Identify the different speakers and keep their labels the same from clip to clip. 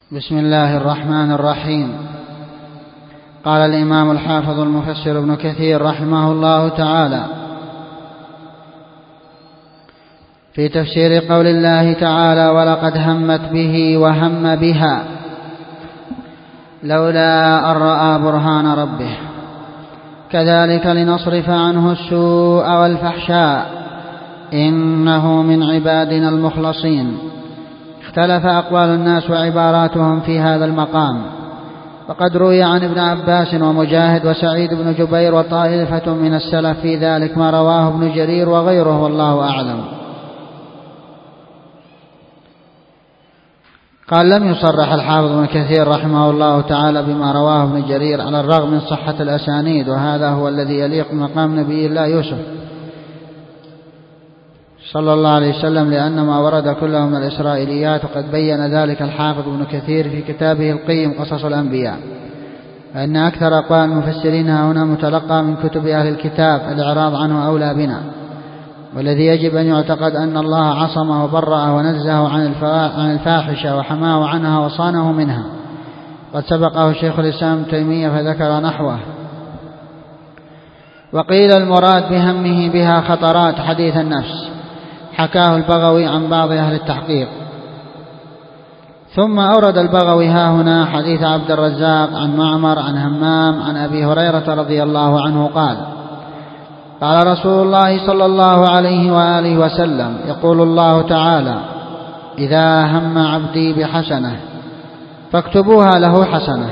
Speaker 1: بسم الله الرحمن الرحيم. قال الإمام الحافظ المفسر ابن كثير رحمه الله تعالى في تفسير قول الله تعالى: ولقد همت به وهم بها لولا أن رأى برهان ربه كذلك لنصرف عنه السوء والفحشاء إنه من عبادنا المخلصين. اختلف أقوال الناس وعباراتهم في هذا المقام، وقد روي عن ابن عباس ومجاهد وسعيد بن جبير وطائفة من السلف في ذلك ما رواه ابن جرير وغيره والله أعلم. قال: لم يصرح الحافظ ابن كثير رحمه الله تعالى بما رواه ابن جرير على الرغم من صحة الأسانيد، وهذا هو الذي يليق بمقام نبي الله يوسف صلى الله عليه وسلم، لأن ما ورد كله من الإسرائيليات، وقد بين ذلك الحافظ ابن كثير في كتابه القيم قصص الأنبياء، فإن أكثر أقوال المفسرين هنا متلقى من كتب أهل الكتاب، الإعراض عنه أولى بنا، والذي يجب أن يعتقد أن الله عصمه وبرأه ونزه عن الفاحشة وحماه عنها وصانه منها. قد سبقه شيخ الإسلام ابن تيمية فذكر نحوه. وقيل المراد بهمه بها خطرات حديث النفس، حكاه البغوي عن بعض أهل التحقيق. ثم أورد البغوي هاهنا حديث عبد الرزاق عن معمر عن همام عن أبي هريرة رضي الله عنه قال: قال رسول الله صلى الله عليه وآله وسلم: يقول الله تعالى: إذا هم عبدي بحسنة فاكتبوها له حسنة،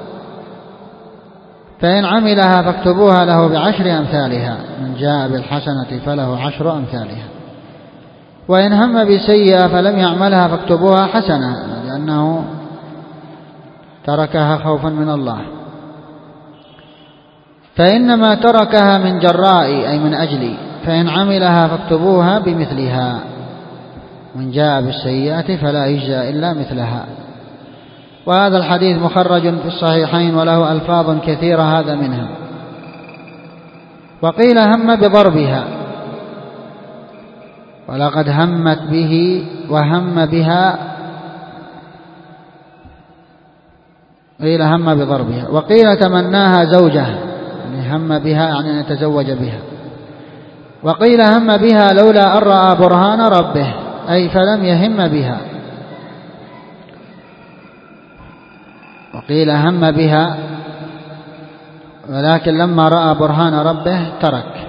Speaker 1: فإن عملها فاكتبوها له بعشر أمثالها، من جاء بالحسنة فله عشر أمثالها، وإن هم بسيئة فلم يعملها فاكتبوها حسنة، لأنه تركها خوفا من الله، فإنما تركها من جرائي أي من أجلي، فإن عملها فاكتبوها بمثلها، من جاء بالسيئة فلا يجزى إلا مثلها. وهذا الحديث مخرج في الصحيحين وله ألفاظ كثيرة، هذا منها. وقيل هم بضربها، ولقد همت به وهم بها، قيل هم بضربها. وقيل تمناها زوجه، يعني هم بها يعني أن يتزوج بها. وقيل هم بها لولا أن رأى برهان ربه، أي فلم يهم بها. وقيل هم بها ولكن لما رأى برهان ربه ترك.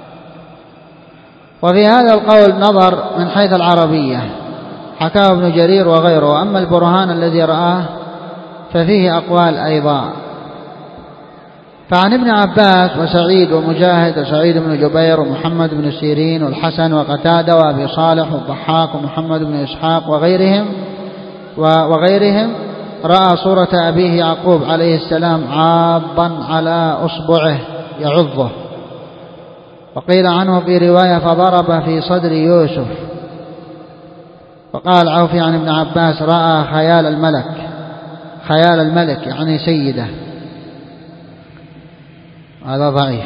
Speaker 1: وفي هذا القول نظر من حيث العربية، حكاه ابن جرير وغيره. أما البرهان الذي رآه ففيه أقوال أيضا. فعن ابن عباس وسعيد ومجاهد وسعيد بن جبير ومحمد بن سيرين والحسن وقتادة وأبي صالح والضحاك ومحمد بن إسحاق وغيرهم رأى صورة أبيه يعقوب عليه السلام عاضا على أصبعه يعضه. وقيل عنه في رواية: فضرب في صدر يوسف. وقال عوفي عن ابن عباس: رأى خيال الملك يعني سيده. هذا ضعيف.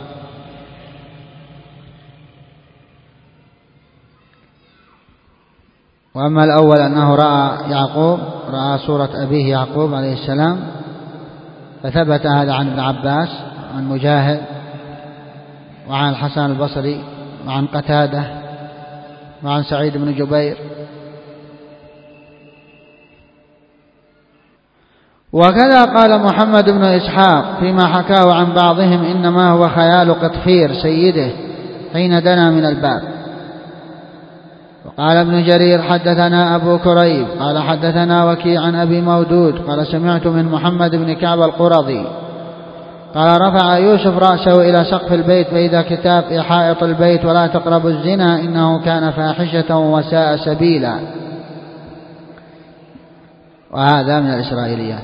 Speaker 1: وأما الأول أنه رأى صورة أبيه يعقوب عليه السلام، فثبت هذا عن ابن عباس عن مجاهد وعن الحسن البصري وعن قتادة وعن سعيد بن جبير. وكذا قال محمد بن إسحاق فيما حكاه عن بعضهم: إنما هو خيال قطفير سيده حين دنا من الباب. وقال ابن جرير: حدثنا أبو كريب قال حدثنا وكيع عن أبي مودود قال سمعت من محمد بن كعب القرظي قال: رفع يوسف رأسه إلى سقف البيت فإذا كتاب في حائط البيت: ولا تقربوا الزنا إنه كان فاحشة وساء سبيلا. وهذا من الإسرائيليات.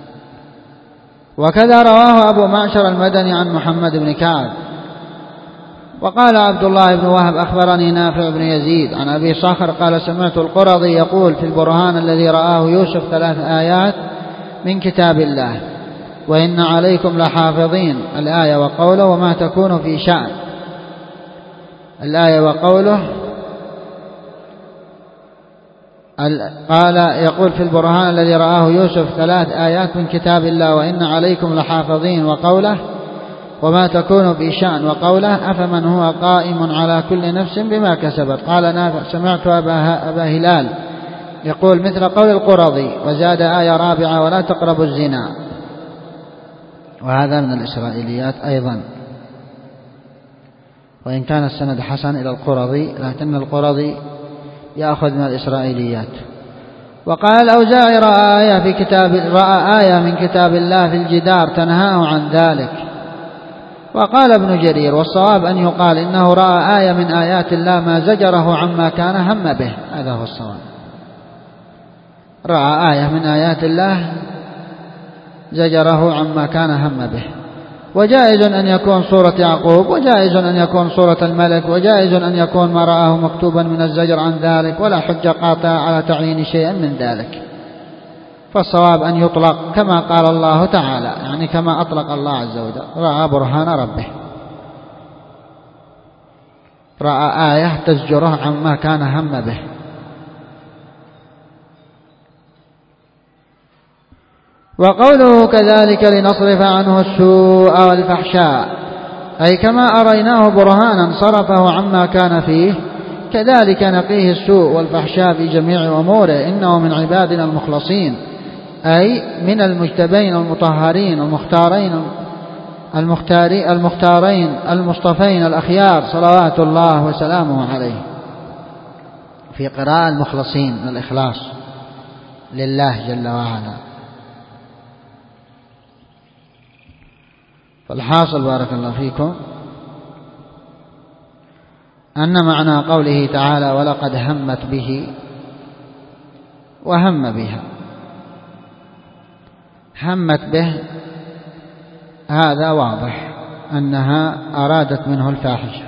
Speaker 1: وكذا رواه أبو معشر المدني عن محمد بن كعب. وقال عبد الله بن وهب: أخبرني نافع بن يزيد عن أبي صخر قال: سمعت القرظي يقول في البرهان الذي رآه يوسف 3 آيات من كتاب الله: وإن عليكم لحافظين، الآية وقوله: وما تكون في شأن، الآية وقوله: قال يقول في البرهان الذي رآه يوسف 3 آيات من كتاب الله وإن عليكم لحافظين، وقوله وما تكون في شأن، وقوله أفمن هو قائم على كل نفس بما كسبت. قال نافع سمعت أبا هلال يقول مثل قول القرظي، وزاد آية رابعة ولا تقربوا الزنا، وهذا من الإسرائيليات أيضا، وإن كان السند حسن إلى القرظي، لكن القرظي يأخذ من الإسرائيليات. وقال الأوزاعي رأى آية من كتاب الله في الجدار تنهاه عن ذلك. وقال ابن جرير والصواب أن يقال إنه رأى آية من آيات الله ما زجره عما كان هم به، هذا هو الصواب. رأى آية من آيات الله زجره عما كان هم به. وجائز أن يكون سورة يعقوب، وجائز أن يكون سورة الملك، وجائز أن يكون ما رآه مكتوبا من الزجر عن ذلك، ولا حجة قاطعة على تعيين شيء من ذلك. فالصواب أن يطلق كما قال الله تعالى، يعني كما أطلق الله عز وجل رأى برهان ربه، رأى آية تزجره عما كان هم به. وقوله كذلك لنصرف عنه السوء والفحشاء، أي كما أريناه برهانا صرفه عما كان فيه، كذلك نقيه السوء والفحشاء في جميع أموره، إنه من عبادنا المخلصين، أي من المجتبين المطهرين المختارين المصطفين الأخيار صلوات الله وسلامه عليه. في قراءة المخلصين من الإخلاص لله جل وعلا. فالحاصل بارك الله فيكم أن معنى قوله تعالى ولقد همت به وهم بها، همت به هذا واضح أنها أرادت منه الفاحشة،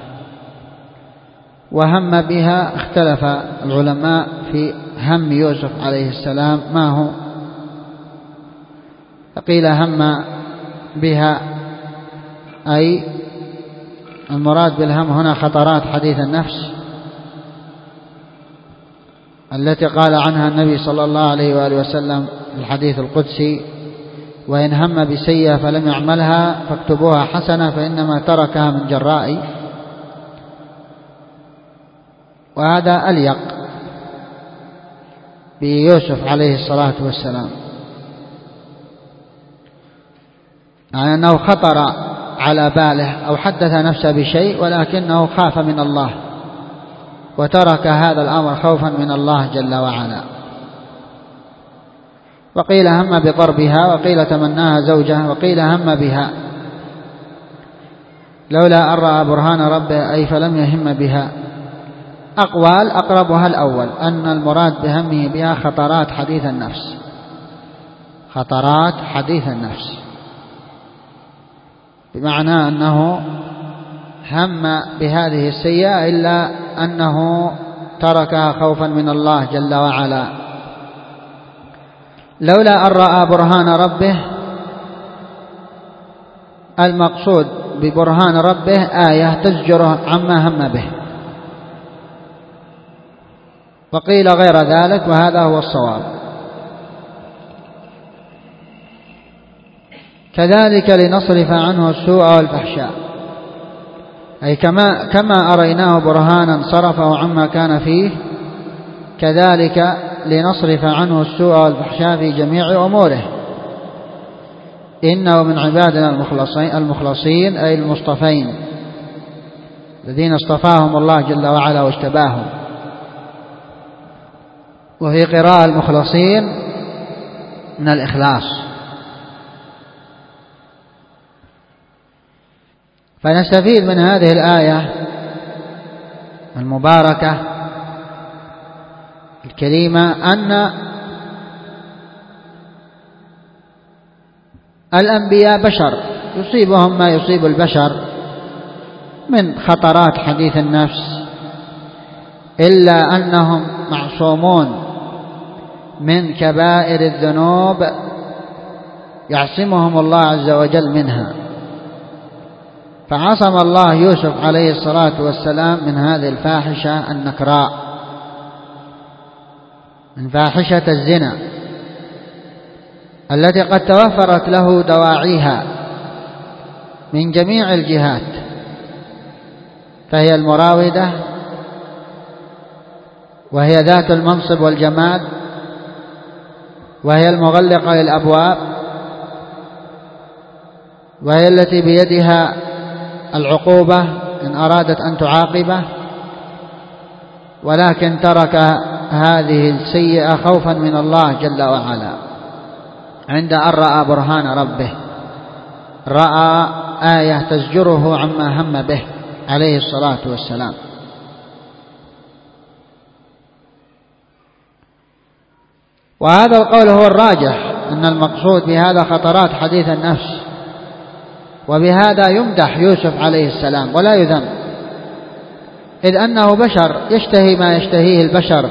Speaker 1: وهم بها اختلف العلماء في هم يوسف عليه السلام ما هو، فقيل هم بها أي المراد بالهم هنا خطرات حديث النفس التي قال عنها النبي صلى الله عليه وآله وسلم في الحديث القدسي وإن هم بسيئة فلم يعملها فاكتبوها حسنة فإنما تركها من جرائي. وهذا أليق بيوسف عليه الصلاة والسلام، يعني أنه خطر على باله أو حدث نفسه بشيء ولكنه خاف من الله وترك هذا الأمر خوفا من الله جل وعلا. وقيل هم بضربها، وقيل تمناها زوجه، وقيل هم بها لولا أن رأى برهان ربه أي فلم يهم بها. أقوال أقربها الأول أن المراد بهمه بها خطرات حديث النفس، خطرات حديث النفس، بمعنى أنه هم بهذه السيئة إلا أنه تركها خوفا من الله جل وعلا. لولا أن رأى برهان ربه، المقصود ببرهان ربه آية تزجره عما هم به، وقيل غير ذلك وهذا هو الصواب. كذلك لنصرف عنه السوء والفحشاء، أي كما أريناه برهانا صرفه عما كان فيه، كذلك لنصرف عنه السوء والفحشاء في جميع أموره، إنه من عبادنا المخلصين أي المصطفين الذين اصطفاهم الله جل وعلا واجتباهم. وفي قراءة المخلصين من الإخلاص. فنستفيد من هذه الآية المباركة الكريمة أن الأنبياء بشر يصيبهم ما يصيب البشر من خطرات حديث النفس، إلا أنهم معصومون من كبائر الذنوب يعصمهم الله عز وجل منها. فعصم الله يوسف عليه الصلاة والسلام من هذه الفاحشة النكراء، من فاحشة الزنا التي قد توفرت له دواعيها من جميع الجهات، فهي المراودة، وهي ذات المنصب والجمال، وهي المغلقة للأبواب، وهي التي بيدها العقوبة إن أرادت أن تعاقبه، ولكن ترك هذه السيئة خوفا من الله جل وعلا عند أن رأى برهان ربه، رأى آية تزجره عما هم به عليه الصلاة والسلام. وهذا القول هو الراجح، أن المقصود بهذا خطرات حديث النفس، وبهذا يمدح يوسف عليه السلام ولا يذم، إذ أنه بشر يشتهي ما يشتهيه البشر،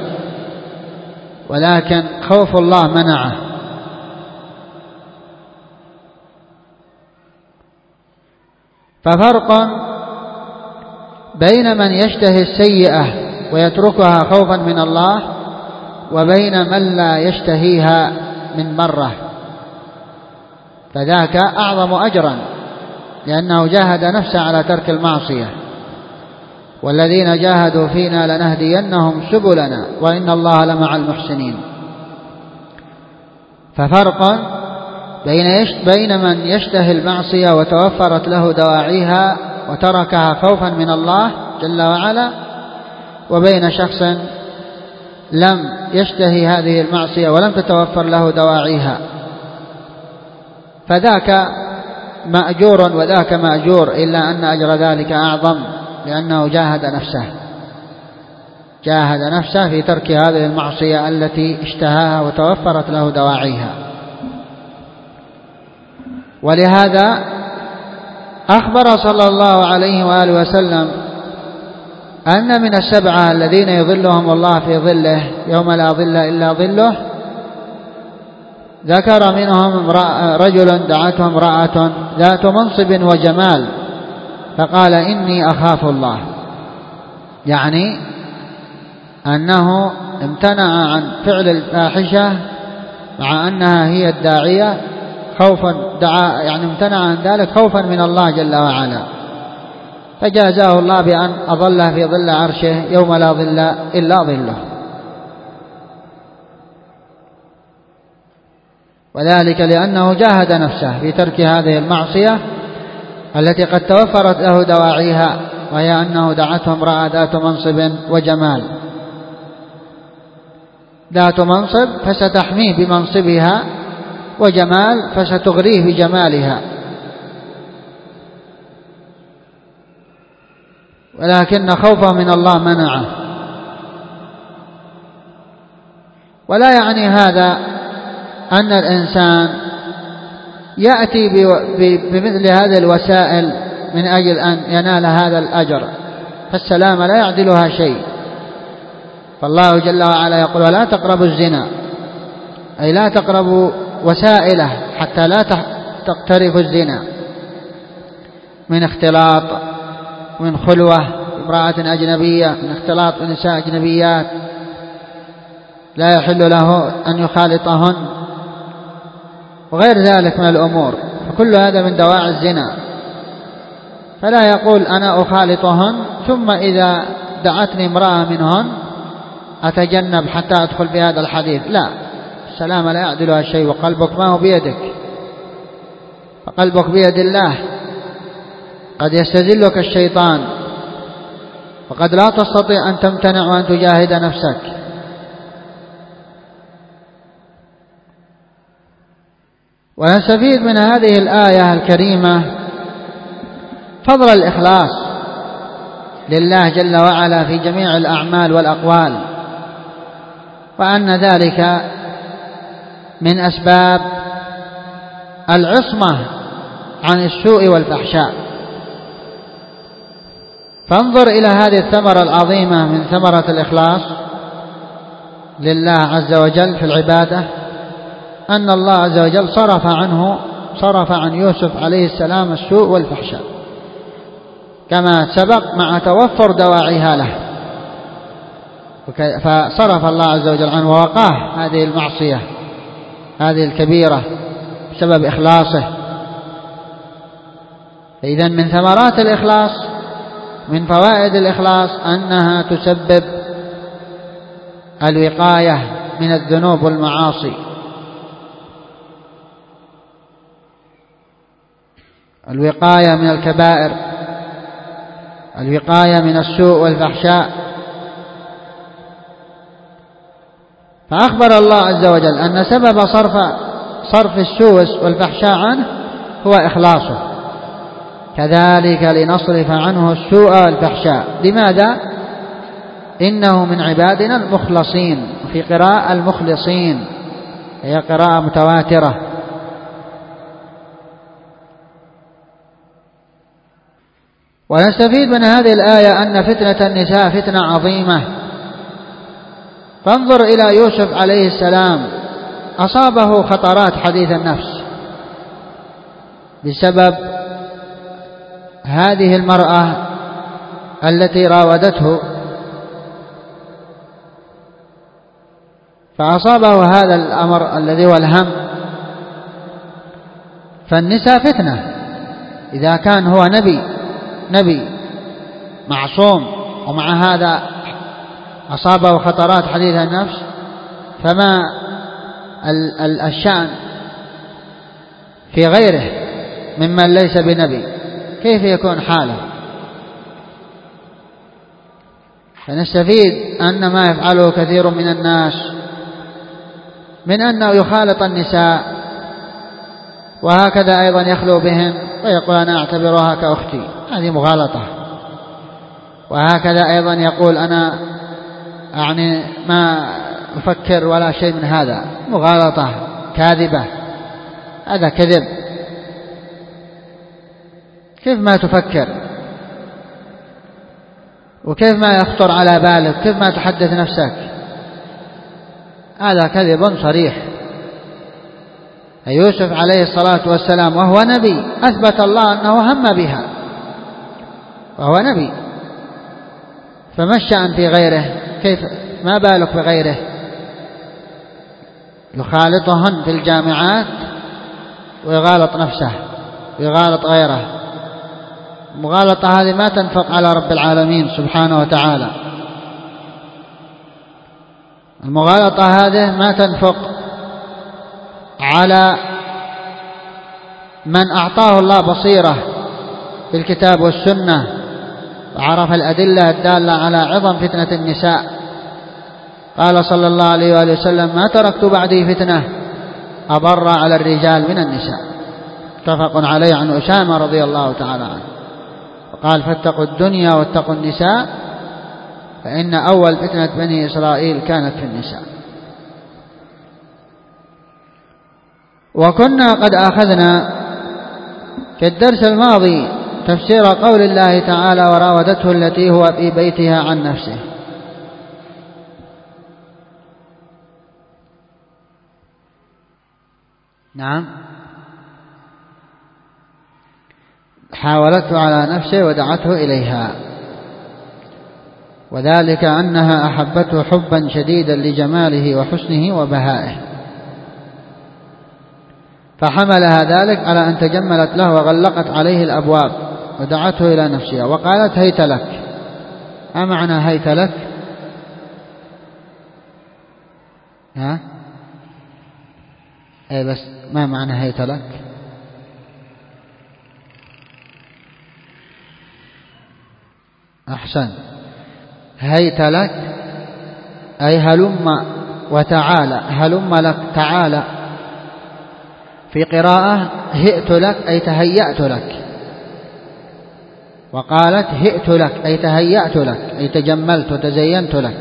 Speaker 1: ولكن خوف الله منعه. ففرق بين من يشتهي السيئة ويتركها خوفا من الله، وبين من لا يشتهيها من بره، فذاك أعظم أجرا لأنه جاهد نفسه على ترك المعصية، والذين جاهدوا فينا لنهدينهم سبلنا وإن الله لمع المحسنين. ففرق بين من يشتهي المعصية وتوفرت له دواعيها وتركها خوفا من الله جل وعلا، وبين شخص لم يشتهي هذه المعصية ولم تتوفر له دواعيها، فذاك مأجور وذاك مأجور، إلا أن أجر ذلك أعظم لأنه جاهد نفسه في ترك هذه المعصية التي اشتهاها وتوفرت له دواعيها. ولهذا أخبر صلى الله عليه وآله وسلم أن من السبعة الذين يظلهم الله في ظله يوم لا ظل إلا ظله، ذكر منهم رجل دعته امرأة ذات منصب وجمال فقال إني أخاف الله، يعني أنه امتنع عن فعل الفاحشة مع أنها هي الداعية يعني امتنع عن ذلك خوفا من الله جل وعلا، فجازاه الله بأن أظله في ظل عرشه يوم لا ظل إلا ظله. وذلك لأنه جاهد نفسه في ترك هذه المعصية التي قد توفرت له دواعيها، وهي أنه دعته امرأة ذات منصب وجمال، ذات منصب فستحميه بمنصبها، وجمال فستغريه بجمالها، ولكن خوفه من الله منعه. ولا يعني هذا أن الإنسان يأتي بمثل هذه الوسائل من أجل أن ينال هذا الأجر، فالسلام لا يعدلها شيء. فالله جل وعلا يقول ولا تقربوا الزنا، أي لا تقربوا وسائله حتى لا تقترفوا الزنا من اختلاط، من خلوة امرأة أجنبية، من اختلاط بنساء أجنبيات لا يحل له أن يخالطهن، وغير ذلك من الأمور، فكل هذا من دواعي الزنا. فلا يقول أنا أخالطهن ثم إذا دعتني امرأة منهن أتجنب حتى أدخل بهذا الحديث، لا، السلام لا يعدلها شيء، وقلبك ما هو بيدك، فقلبك بيد الله، قد يستزلك الشيطان، وقد لا تستطيع أن تمتنع وأن تجاهد نفسك. ونستفيد من هذه الآية الكريمة فضل الإخلاص لله جل وعلا في جميع الأعمال والأقوال، وأن ذلك من أسباب العصمة عن السوء والفحشاء. فانظر إلى هذه الثمرة العظيمة من ثمرة الإخلاص لله عز وجل في العبادة، أن الله عز وجل صرف عن يوسف عليه السلام السوء والفحشاء كما سبق مع توفر دواعيها له. فصرف الله عز وجل عنه ووقاه هذه المعصية هذه الكبيرة بسبب إخلاصه. إذن من ثمرات الإخلاص من فوائد الإخلاص أنها تسبب الوقاية من الذنوب والمعاصي، الوقاية من الكبائر، الوقاية من السوء والفحشاء. فأخبر الله عز وجل أن سبب صرف السوء والفحشاء عنه هو إخلاصه، كذلك لنصرف عنه السوء والفحشاء. لماذا؟ إنه من عبادنا المخلصين، في قراءة المخلصين، هي قراءة متواترة. ونستفيد من هذه الآية أن فتنة النساء فتنة عظيمة. فانظر إلى يوسف عليه السلام، أصابه خطرات حديث النفس بسبب هذه المرأة التي راودته، فأصابه هذا الأمر الذي هو الهم. فالنساء فتنة، إذا كان هو نبي معصوم ومع هذا أصابه خطرات حديث النفس، فما الشأن في غيره ممن ليس بنبي، كيف يكون حاله؟ فنستفيد أن ما يفعله كثير من الناس من أنه يخالط النساء، وهكذا أيضا يخلو بهن ويقول أنا أعتبرها كأختي، هذه مغالطة. وهكذا أيضا يقول أنا يعني ما أفكر ولا شيء من هذا، مغالطة كاذبة، هذا كذب. كيف ما تفكر وكيف ما يخطر على بالك، كيف ما تحدث نفسك، هذا كذب صريح. يوسف عليه الصلاة والسلام وهو نبي أثبت الله أنه هم بها، وهو نبي، فما الشأن في غيره؟ كيف ما بالك بغيره؟ يخالطهن في الجامعات ويغالط نفسه ويغالط غيره. المغالطة هذه ما تنفق على رب العالمين سبحانه وتعالى، المغالطة هذه ما تنفق على من أعطاه الله بصيرة في الكتاب والسنة وعرف الأدلة الدالة على عظم فتنة النساء. قال صلى الله عليه وآله وسلم ما تركت بعدي فتنة أضر على الرجال من النساء، متفق عليه عن أسامة رضي الله تعالى عنه. وقال فاتقوا الدنيا واتقوا النساء فإن أول فتنة بني إسرائيل كانت في النساء. وكنا قد أخذنا في الدرس الماضي تفسير قول الله تعالى وراودته التي هو في بيتها عن نفسه. نعم، حاولته على نفسه ودعته إليها، وذلك أنها أحبته حبا شديدا لجماله وحسنه وبهائه، فحملها ذلك على أن تجملت له وغلقت عليه الأبواب ودعته إلى نفسها وقالت هيت لك. ما معنى هيت لك؟ بس ما معنى هيت لك؟ أحسن، هيت لك أي هلم وتعالى، هلم لك تعالى. في قراءة هئت لك أي تهيأت لك، وقالت هئت لك أي تهيأت لك أي تجملت وتزينت لك.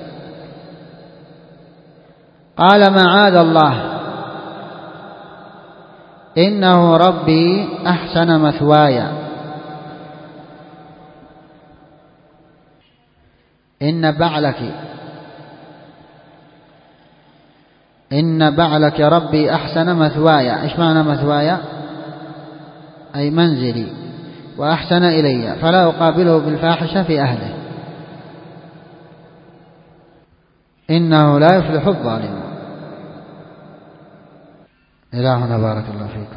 Speaker 1: قال معاذ الله إنه ربي أحسن مثواي إن بعلك ربي أحسن مثواي. إيش معنى مثواي؟ أي منزلي، وأحسن إلي فلا أقابله بالفاحشة في أهله. إنه لا يفلح الظالمون. إلى هنا بارك الله فيكم.